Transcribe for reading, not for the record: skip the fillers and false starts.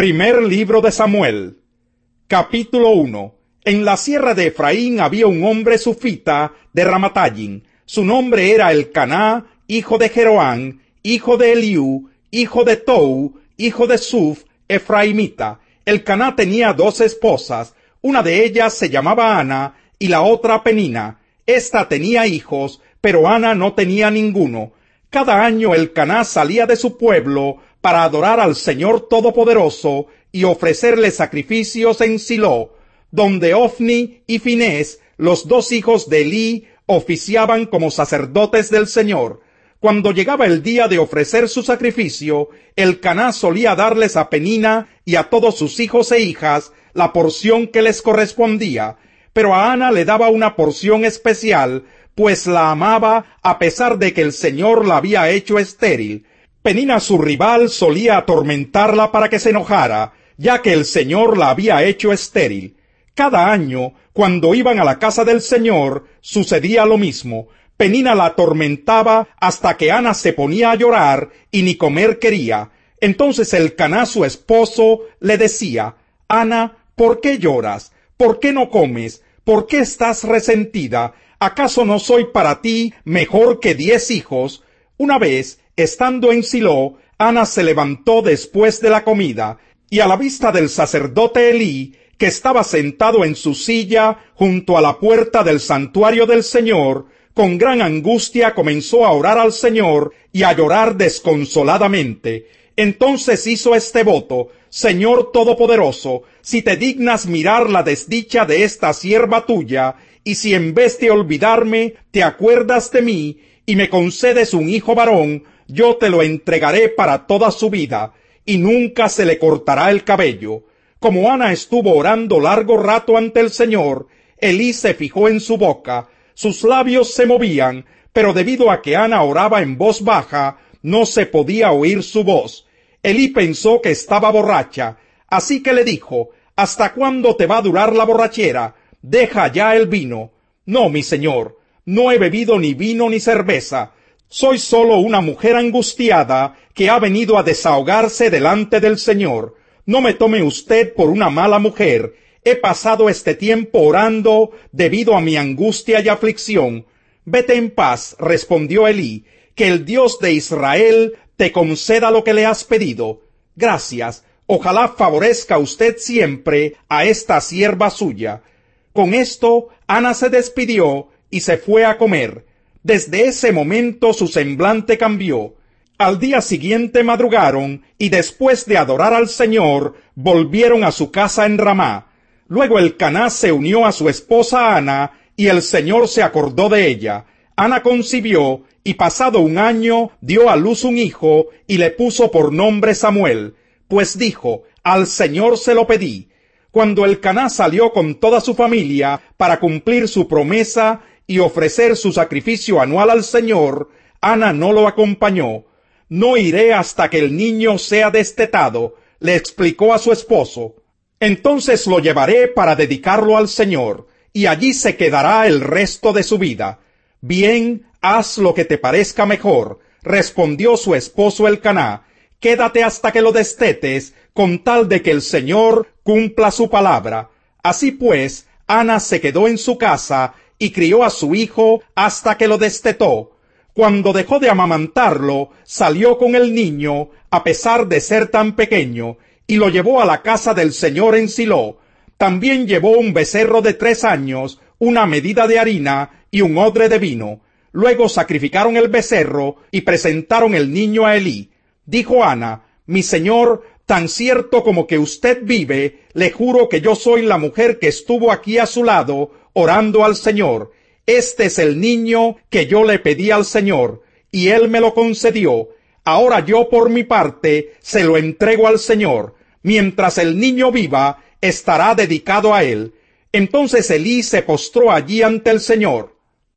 Primer libro de Samuel, capítulo 1. En la sierra de Efraín había un hombre sufita de Ramatayim. Su nombre era Elcaná, hijo de Jeroán, hijo de Eliú, hijo de Tou, hijo de Suf, efraimita. Elcaná tenía 2 esposas, una de ellas se llamaba Ana y la otra Penina. Esta tenía hijos, pero Ana no tenía ninguno. Cada año Elcaná salía de su pueblo para adorar al Señor Todopoderoso y ofrecerle sacrificios en Silo, donde Ofni y Finés, los 2 hijos de Elí, oficiaban como sacerdotes del Señor. Cuando llegaba el día de ofrecer su sacrificio, Elcaná solía darles a Penina y a todos sus hijos e hijas la porción que les correspondía, pero a Ana le daba una porción especial, pues la amaba a pesar de que el Señor la había hecho estéril. Penina, su rival, solía atormentarla para que se enojara, ya que el Señor la había hecho estéril. Cada año, cuando iban a la casa del Señor, sucedía lo mismo. Penina la atormentaba hasta que Ana se ponía a llorar y ni comer quería. Entonces Elcaná, su esposo, le decía: Ana, ¿por qué lloras? ¿Por qué no comes? ¿Por qué estás resentida? ¿Acaso no soy para ti mejor que 10 hijos? Una vez, estando en Silo, Ana se levantó después de la comida, y a la vista del sacerdote Elí, que estaba sentado en su silla junto a la puerta del santuario del Señor, con gran angustia comenzó a orar al Señor y a llorar desconsoladamente. Entonces hizo este voto: Señor Todopoderoso, si te dignas mirar la desdicha de esta sierva tuya, y si en vez de olvidarme te acuerdas de mí, y me concedes un hijo varón, yo te lo entregaré para toda su vida, y nunca se le cortará el cabello. Como Ana estuvo orando largo rato ante el Señor, Elí se fijó en su boca. Sus labios se movían, pero debido a que Ana oraba en voz baja, no se podía oír su voz. Elí pensó que estaba borracha, así que le dijo: ¿Hasta cuándo te va a durar la borrachera? Deja ya el vino. No, mi señor, no he bebido ni vino ni cerveza. Soy solo una mujer angustiada que ha venido a desahogarse delante del Señor. No me tome usted por una mala mujer. He pasado este tiempo orando debido a mi angustia y aflicción. Vete en paz, respondió Elí, que el Dios de Israel te conceda lo que le has pedido. Gracias. Ojalá favorezca usted siempre a esta sierva suya. Con esto, Ana se despidió y se fue a comer. Desde ese momento su semblante cambió. Al día siguiente madrugaron, y después de adorar al Señor, volvieron a su casa en Ramá. Luego Elcaná se unió a su esposa Ana, y el Señor se acordó de ella. Ana concibió, y pasado 1 año dio a luz un hijo, y le puso por nombre Samuel, pues dijo: Al Señor se lo pedí. Cuando Elcaná salió con toda su familia para cumplir su promesa y ofrecer su sacrificio anual al Señor, Ana no lo acompañó. No iré hasta que el niño sea destetado, le explicó a su esposo. Entonces lo llevaré para dedicarlo al Señor, y allí se quedará el resto de su vida. Bien, haz lo que te parezca mejor, respondió su esposo Elcaná. Quédate hasta que lo destetes, con tal de que el Señor cumpla su palabra. Así pues, Ana se quedó en su casa y crió a su hijo hasta que lo destetó. Cuando dejó de amamantarlo, salió con el niño, a pesar de ser tan pequeño, y lo llevó a la casa del Señor en Silo. También llevó un becerro de 3 años, una medida de harina y un odre de vino. Luego sacrificaron el becerro y presentaron el niño a Elí. Dijo Ana: Mi señor, tan cierto como que usted vive, le juro que yo soy la mujer que estuvo aquí a su lado, orando al Señor. Este es el niño que yo le pedí al Señor, y él me lo concedió. Ahora yo por mi parte se lo entrego al Señor. Mientras el niño viva, estará dedicado a él. Entonces Elí se postró allí ante el Señor.